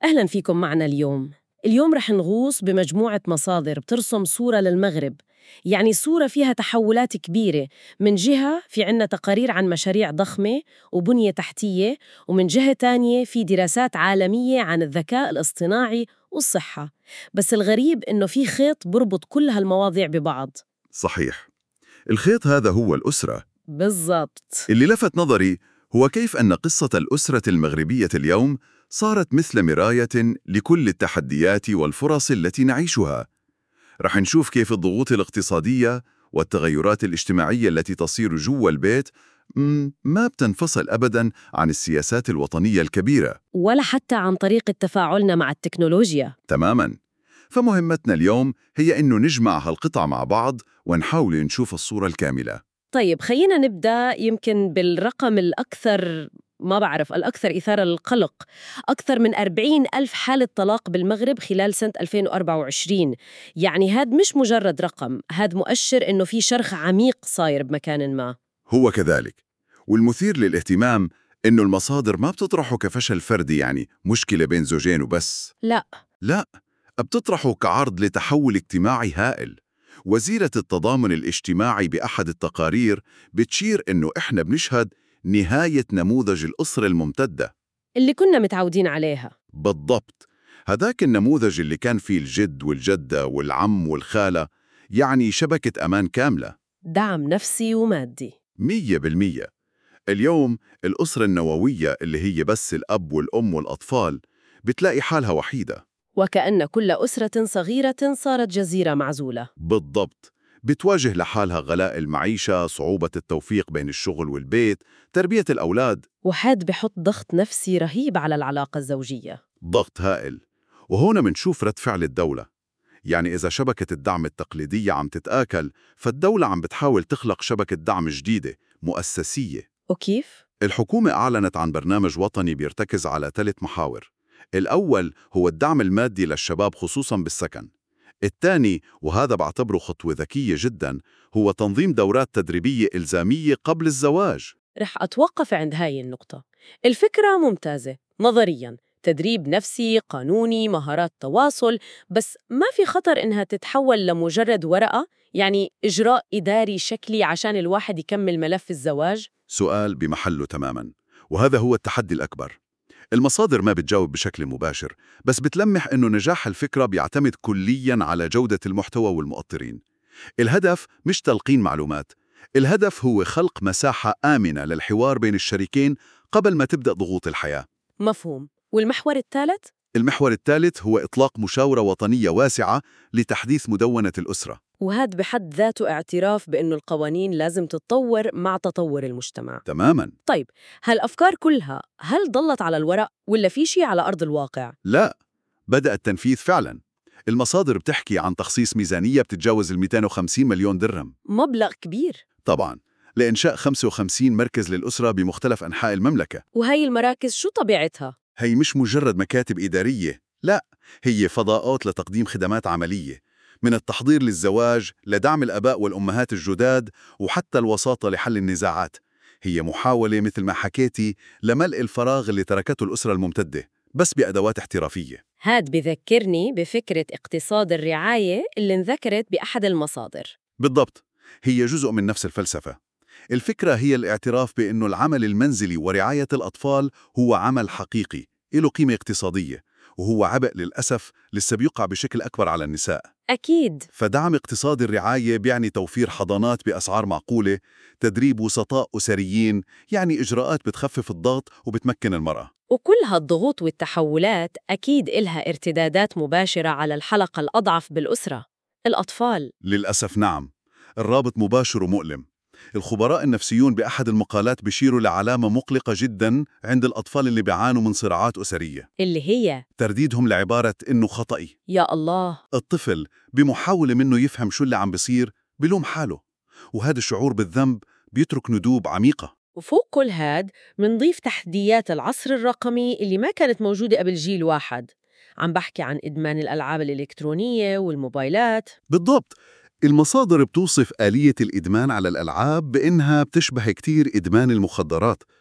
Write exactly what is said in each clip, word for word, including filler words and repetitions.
أهلاً فيكم معنا اليوم. اليوم رح نغوص بمجموعة مصادر بترسم صورة للمغرب، يعني صورة فيها تحولات كبيرة. من جهة في عنا تقارير عن مشاريع ضخمة وبنية تحتية، ومن جهة تانية في دراسات عالمية عن الذكاء الاصطناعي والصحة. بس الغريب إنه في خيط بربط كل هالمواضيع ببعض. صحيح. الخيط هذا هو الأسرة. بالضبط. اللي لفت نظري هو كيف أن قصة الأسرة المغربية اليوم صارت مثل مراية لكل التحديات والفرص التي نعيشها. رح نشوف كيف الضغوط الاقتصادية والتغيرات الاجتماعية التي تصير جوا البيت مم، ما بتنفصل أبداً عن السياسات الوطنية الكبيرة. ولا حتى عن طريقة تفاعلنا مع التكنولوجيا. تماماً. فمهمتنا اليوم هي إنه نجمع هالقطع مع بعض ونحاول نشوف الصورة الكاملة. طيب خلينا نبدأ يمكن بالرقم الأكثر، ما بعرف، الأكثر إثارة للقلق. أكثر من أربعين ألف حالة طلاق بالمغرب خلال سنة ألفين وأربعة وعشرين. يعني هاد مش مجرد رقم، هاد مؤشر إنه في شرخ عميق صاير بمكان ما. هو كذلك. والمثير للاهتمام إنه المصادر ما بتطرحه كفشل فردي، يعني مشكلة بين زوجين وبس. لا. لا، بتطرحه كعرض لتحول اجتماعي هائل. وزيرة التضامن الاجتماعي بأحد التقارير بتشير إنه إحنا بنشهد نهاية نموذج الأسرة الممتدة. اللي كنا متعودين عليها. بالضبط. هذاك النموذج اللي كان فيه الجد والجدة والعم والخالة، يعني شبكة أمان كاملة. دعم نفسي ومادي. مية بالمية. اليوم الأسرة النووية اللي هي بس الأب والأم والأطفال بتلاقي حالها وحيدة. وكأن كل أسرة صغيرة صارت جزيرة معزولة. بالضبط. بتواجه لحالها غلاء المعيشة، صعوبة التوفيق بين الشغل والبيت، تربية الأولاد. وحاد بحط ضغط نفسي رهيب على العلاقة الزوجية. ضغط هائل. وهنا منشوف رد فعل الدولة. يعني إذا شبكة الدعم التقليدية عم تتآكل، فالدولة عم بتحاول تخلق شبكة دعم جديدة مؤسسية. وكيف؟ الحكومة أعلنت عن برنامج وطني بيرتكز على ثلاث محاور. الأول هو الدعم المادي للشباب خصوصاً بالسكن. الثاني، وهذا بعتبره خطوة ذكية جداً، هو تنظيم دورات تدريبية إلزامية قبل الزواج. رح أتوقف عند هاي النقطة. الفكرة ممتازة نظرياً، تدريب نفسي، قانوني، مهارات تواصل، بس ما في خطر إنها تتحول لمجرد ورقة، يعني إجراء إداري شكلي عشان الواحد يكمل ملف الزواج؟ سؤال بمحله تماماً، وهذا هو التحدي الأكبر. المصادر ما بتجاوب بشكل مباشر، بس بتلمح إنه نجاح الفكرة بيعتمد كلياً على جودة المحتوى والمؤطرين. الهدف مش تلقين معلومات، الهدف هو خلق مساحة آمنة للحوار بين الشريكين قبل ما تبدأ ضغوط الحياة. مفهوم. والمحور الثالث؟ المحور الثالث هو إطلاق مشاورة وطنية واسعة لتحديث مدونة الأسرة. وهذا بحد ذاته اعتراف بأنه القوانين لازم تتطور مع تطور المجتمع. تماماً. طيب، هالأفكار كلها هل ضلت على الورق ولا في شيء على أرض الواقع؟ لا، بدأ التنفيذ فعلاً. المصادر بتحكي عن تخصيص ميزانية بتتجاوز ال مئتين وخمسين مليون درهم. مبلغ كبير. طبعاً، لإنشاء خمسة وخمسين مركز للأسرة بمختلف أنحاء المملكة. وهي المراكز شو طبيعتها؟ هي مش مجرد مكاتب إدارية، لا، هي فضاءات لتقديم خدمات عملية، من التحضير للزواج لدعم الآباء والأمهات الجداد وحتى الوساطة لحل النزاعات. هي محاولة مثل ما حكيتي لملء الفراغ اللي تركته الأسرة الممتدة، بس بأدوات احترافية. هاد بذكرني بفكرة اقتصاد الرعاية اللي انذكرت بأحد المصادر. بالضبط. هي جزء من نفس الفلسفة. الفكرة هي الاعتراف بأنه العمل المنزلي ورعاية الأطفال هو عمل حقيقي، له قيمة اقتصادية، وهو عبء للأسف لسه بيقع بشكل أكبر على النساء. أكيد. فدعم اقتصاد الرعاية بيعني توفير حضانات بأسعار معقولة، تدريب وسطاء أسريين، يعني إجراءات بتخفف الضغط وبتمكن المرأة. وكل هالضغوط والتحولات أكيد إلها ارتدادات مباشرة على الحلقة الأضعف بالأسرة، الأطفال. للأسف نعم، الرابط مباشر ومؤلم. الخبراء النفسيون بأحد المقالات بيشيروا لعلامة مقلقة جدا عند الأطفال اللي بيعانوا من صراعات أسرية، اللي هي ترديدهم لعبارة إنه خطئي. يا الله. الطفل بمحاولة منه يفهم شو اللي عم بيصير بلوم حاله، وهذا الشعور بالذنب بيترك ندوب عميقة. وفوق كل هاد منضيف تحديات العصر الرقمي اللي ما كانت موجودة قبل جيل واحد. عم بحكي عن إدمان الألعاب الإلكترونية والموبايلات. بالضبط. المصادر بتوصف آلية الإدمان على الألعاب بإنها بتشبه كتير إدمان المخدرات.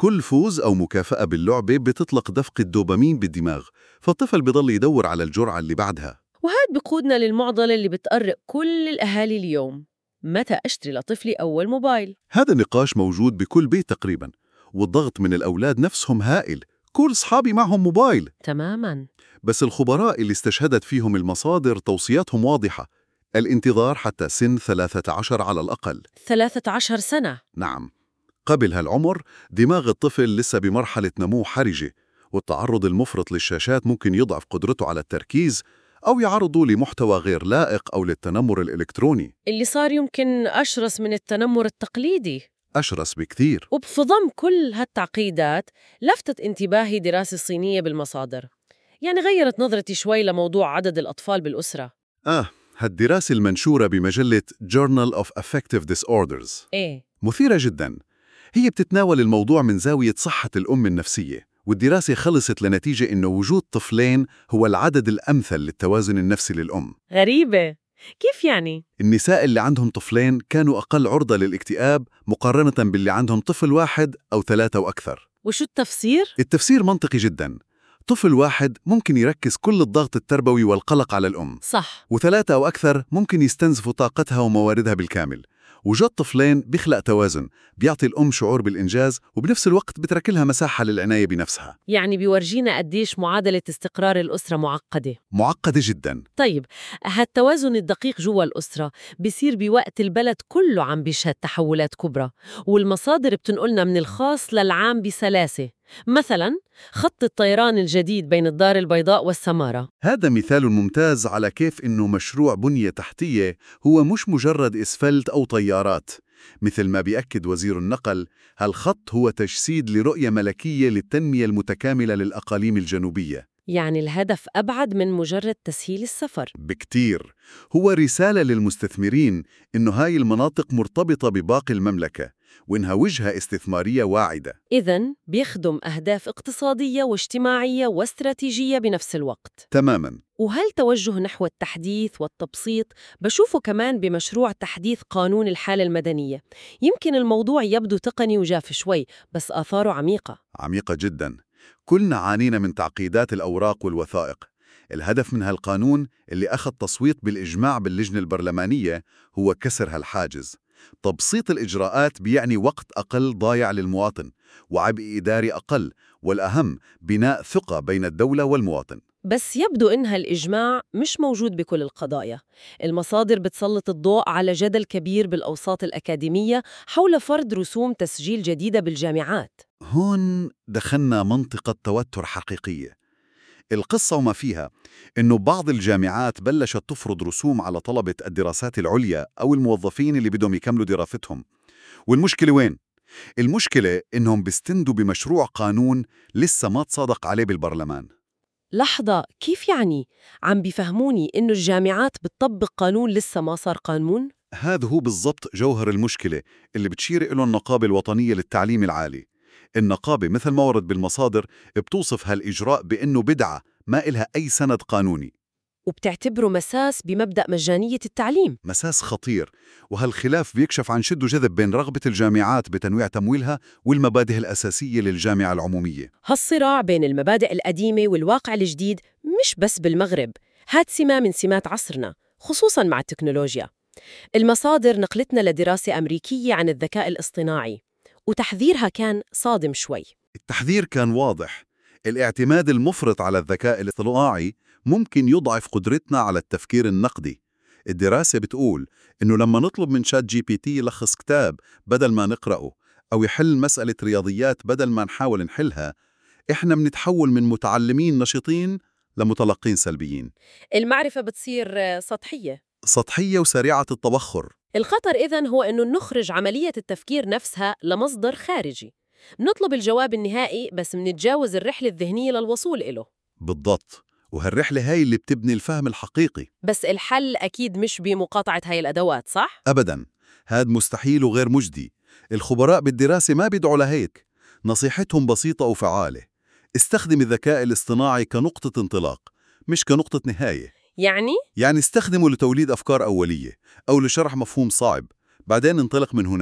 كل فوز أو مكافأة باللعبة بتطلق دفق الدوبامين بالدماغ، فالطفل بيضل يدور على الجرعة اللي بعدها. وهاد بقودنا للمعضلة اللي بتقرق كل الأهالي اليوم: متى أشتري لطفلي أول موبايل؟ هذا النقاش موجود بكل بيت تقريباً، والضغط من الأولاد نفسهم هائل. كل أصحابي معهم موبايل. تماماً. بس الخبراء اللي استشهدت فيهم المصادر توصياتهم واضحة: الانتظار حتى سن ثلاثة عشر على الأقل. ثلاثة عشر سنة؟ نعم، قبل هالعمر دماغ الطفل لسه بمرحلة نمو حرجة، والتعرض المفرط للشاشات ممكن يضعف قدرته على التركيز أو يعرضه لمحتوى غير لائق أو للتنمر الإلكتروني. اللي صار يمكن أشرس من التنمر التقليدي. أشرس بكثير. وبفضم كل هالتعقيدات لفتت انتباهي دراسة صينية بالمصادر، يعني غيرت نظرتي شوي لموضوع عدد الأطفال بالأسرة. آه، هالدراسة المنشورة بمجلة Journal of Affective Disorders إيه؟ مثيرة جداً. هي بتتناول الموضوع من زاوية صحة الأم النفسية، والدراسة خلصت لنتيجة إنه وجود طفلين هو العدد الأمثل للتوازن النفسي للأم. غريبة، كيف يعني؟ النساء اللي عندهم طفلين كانوا أقل عرضة للاكتئاب مقارنة باللي عندهم طفل واحد أو ثلاثة وأكثر. وشو التفسير؟ التفسير منطقي جداً. طفل واحد ممكن يركز كل الضغط التربوي والقلق على الأم، صح. وثلاثة أو أكثر ممكن يستنزفوا طاقتها ومواردها بالكامل. وجود طفلين بيخلق توازن، بيعطي الأم شعور بالإنجاز وبنفس الوقت بترك لها مساحة للعناية بنفسها. يعني بيورجينا قديش معادلة استقرار الأسرة معقدة. معقدة جداً. طيب، هالتوازن الدقيق جوا الأسرة بيصير بوقت البلد كله عم بيشهد تحولات كبرى، والمصادر بتنقلنا من الخاص للعام بسلاسة. مثلاً خط الطيران الجديد بين الدار البيضاء والسمارة. هذا مثال ممتاز على كيف إنه مشروع بنية تحتية هو مش مجرد إسفلت أو طيارات. مثل ما بيأكد وزير النقل، هالخط هو تجسيد لرؤية ملكية للتنمية المتكاملة للأقاليم الجنوبية. يعني الهدف أبعد من مجرد تسهيل السفر. بكتير. هو رسالة للمستثمرين إنه هاي المناطق مرتبطة بباقي المملكة، وإنها وجهة استثمارية واعدة. إذن بيخدم أهداف اقتصادية واجتماعية واستراتيجية بنفس الوقت. تماماً. وهالتوجه نحو التحديث والتبسيط بشوفه كمان بمشروع تحديث قانون الحالة المدنية. يمكن الموضوع يبدو تقني وجاف شوي، بس آثاره عميقة. عميقة جداً. كلنا عانينا من تعقيدات الأوراق والوثائق. الهدف من هالقانون اللي أخذ تصويت بالإجماع باللجنة البرلمانية هو كسر هالحاجز. تبسيط الإجراءات بيعني وقت أقل ضايع للمواطن، وعبء إداري أقل، والأهم بناء ثقة بين الدولة والمواطن. بس يبدو إنها الإجماع مش موجود بكل القضايا. المصادر بتسلط الضوء على جدل كبير بالأوساط الأكاديمية حول فرض رسوم تسجيل جديدة بالجامعات. هون دخلنا منطقة توتر حقيقية. القصة وما فيها إنه بعض الجامعات بلشت تفرض رسوم على طلبة الدراسات العليا أو الموظفين اللي بدهم يكملوا دراستهم. والمشكلة وين؟ المشكلة إنهم بيستندوا بمشروع قانون لسه ما تصادق عليه بالبرلمان. لحظة، كيف يعني؟ عم بيفهموني إنه الجامعات بتطبق قانون لسه ما صار قانون؟ هذا هو بالضبط جوهر المشكلة اللي بتشير إله النقابة الوطنية للتعليم العالي. النقابة مثل ما ورد بالمصادر بتوصف هالإجراء بأنه بدعة ما إلها أي سند قانوني، وبتعتبره مساس بمبدأ مجانية التعليم. مساس خطير. وهالخلاف بيكشف عن شد وجذب بين رغبة الجامعات بتنويع تمويلها والمبادئ الأساسية للجامعة العمومية. هالصراع بين المبادئ القديمة والواقع الجديد مش بس بالمغرب، هاد سمة من سمات عصرنا، خصوصاً مع التكنولوجيا. المصادر نقلتنا لدراسة أمريكية عن الذكاء الاصطناعي، وتحذيرها كان صادم شوي. التحذير كان واضح. الاعتماد المفرط على الذكاء الاصطناعي ممكن يضعف قدرتنا على التفكير النقدي. الدراسة بتقول إنه لما نطلب من شات جي بي تي يلخص كتاب بدل ما نقرأه، أو يحل مسألة رياضيات بدل ما نحاول نحلها، إحنا بنتحول من متعلمين نشيطين لمتلقين سلبيين. المعرفة بتصير سطحية سطحية وسريعة التبخر. الخطر إذن هو أنه نخرج عملية التفكير نفسها لمصدر خارجي. نطلب الجواب النهائي بس منتجاوز الرحلة الذهنية للوصول إله. بالضبط. وهالرحلة هاي اللي بتبني الفهم الحقيقي. بس الحل أكيد مش بمقاطعة هاي الأدوات، صح؟ أبداً. هاد مستحيل وغير مجدي. الخبراء بالدراسة ما بيدعوا لهيك. نصيحتهم بسيطة وفعالة: استخدم الذكاء الاصطناعي كنقطة انطلاق، مش كنقطة نهاية. يعني؟ يعني استخدمه لتوليد أفكار أولية أو لشرح مفهوم صعب، بعدين انطلق من هناك.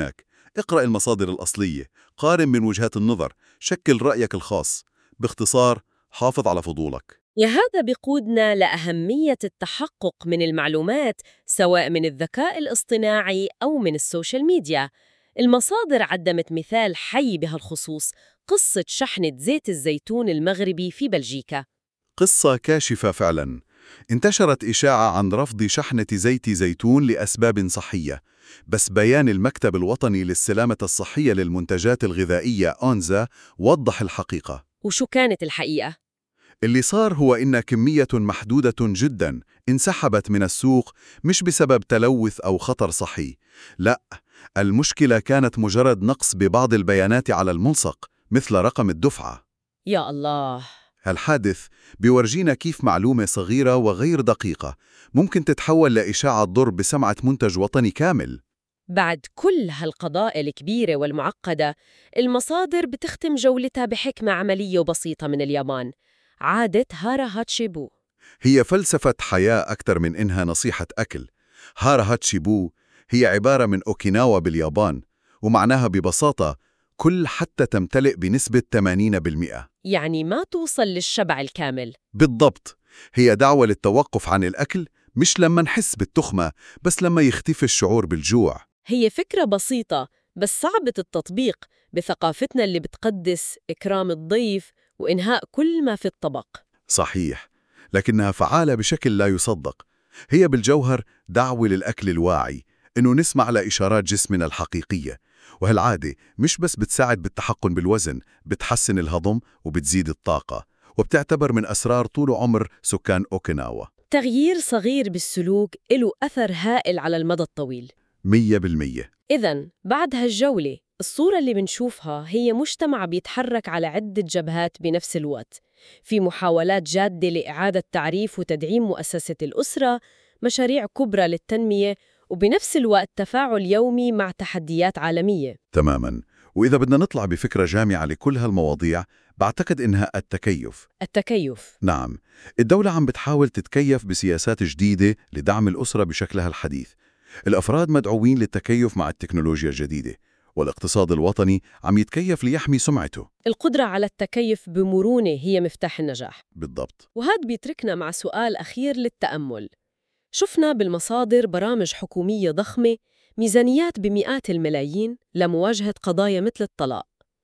اقرأ المصادر الأصلية، قارن بين وجهات النظر، شكل رأيك الخاص. باختصار، حافظ على فضولك. يا هذا بيقودنا لأهمية التحقق من المعلومات سواء من الذكاء الاصطناعي أو من السوشيال ميديا. المصادر قدمت مثال حي بهالخصوص، قصة شحنة زيت الزيتون المغربي في بلجيكا. قصة كاشفة فعلا. انتشرت إشاعة عن رفض شحنة زيت زيتون لأسباب صحية، بس بيان المكتب الوطني للسلامة الصحية للمنتجات الغذائية أونزا وضح الحقيقة. وشو كانت الحقيقة؟ اللي صار هو إن كمية محدودة جدا انسحبت من السوق، مش بسبب تلوث أو خطر صحي، لا، المشكلة كانت مجرد نقص ببعض البيانات على الملصق مثل رقم الدفعة. يا الله. هالحادث بيورجينا كيف معلومة صغيرة وغير دقيقة ممكن تتحول لإشاعة ضر بسمعة منتج وطني كامل. بعد كل هالقضايا الكبيرة والمعقدة، المصادر بتختم جولتها بحكمة عملية وبسيطة من اليابان، عادة هارا هاتشيبو. هي فلسفة حياة أكثر من إنها نصيحة أكل. هارا هاتشيبو هي عبارة من أوكيناوا باليابان، ومعناها ببساطة كل حتى تمتلئ بنسبة ثمانين بالمئة. يعني ما توصل للشبع الكامل. بالضبط، هي دعوة للتوقف عن الأكل، مش لما نحس بالتخمة، بس لما يختفي الشعور بالجوع. هي فكرة بسيطة بس صعبة التطبيق بثقافتنا اللي بتقدس إكرام الضيف وإنهاء كل ما في الطبق. صحيح، لكنها فعالة بشكل لا يصدق. هي بالجوهر دعوة للأكل الواعي، إنه نسمع لإشارات جسمنا الحقيقية، وهالعادة مش بس بتساعد بالتحكم بالوزن، بتحسن الهضم وبتزيد الطاقة، وبتعتبر من أسرار طول عمر سكان أوكيناوا. تغيير صغير بالسلوك له أثر هائل على المدى الطويل. مية بالمية. إذن بعد هالجولة، الصورة اللي بنشوفها هي مجتمع بيتحرك على عدة جبهات بنفس الوقت. في محاولات جادة لإعادة تعريف وتدعيم مؤسسة الأسرة، مشاريع كبرى للتنمية، وبنفس الوقت تفاعل يومي مع تحديات عالمية. تماماً. وإذا بدنا نطلع بفكرة جامعة لكل هالمواضيع، بعتقد إنها التكيف. التكيف. نعم، الدولة عم بتحاول تتكيف بسياسات جديدة لدعم الأسرة بشكلها الحديث. الأفراد مدعوين للتكيف مع التكنولوجيا الجديدة، والاقتصاد الوطني عم يتكيف ليحمي سمعته. القدرة على التكيف بمرونة هي مفتاح النجاح. بالضبط. وهذا بيتركنا مع سؤال أخير للتأمل. شفنا بالمصادر برامج حكومية ضخمة، ميزانيات بمئات الملايين لمواجهة قضايا مثل الطلاق،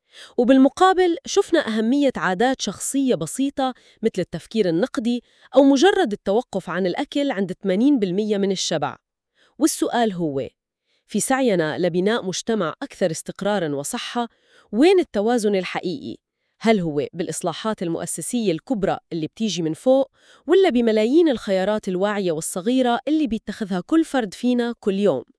وبالمقابل شفنا أهمية عادات شخصية بسيطة مثل التفكير النقدي أو مجرد التوقف عن الأكل عند ثمانين بالمئة من الشبع. والسؤال هو، في سعينا لبناء مجتمع أكثر استقراراً وصحة، وين التوازن الحقيقي؟ هل هو بالإصلاحات المؤسسية الكبرى اللي بتيجي من فوق، ولا بملايين الخيارات الواعية والصغيرة اللي بيتخذها كل فرد فينا كل يوم؟